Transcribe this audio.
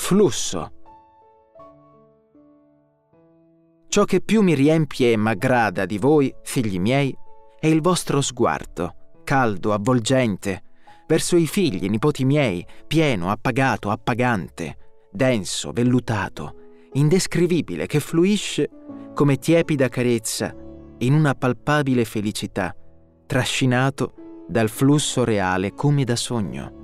flusso. Ciò che più mi riempie e m'aggrada di voi, figli miei, è il vostro sguardo, caldo, avvolgente, verso i figli, nipoti miei, pieno, appagato, appagante, denso, vellutato, indescrivibile, che fluisce come tiepida carezza in una palpabile felicità, trascinato dal flusso reale come da sogno.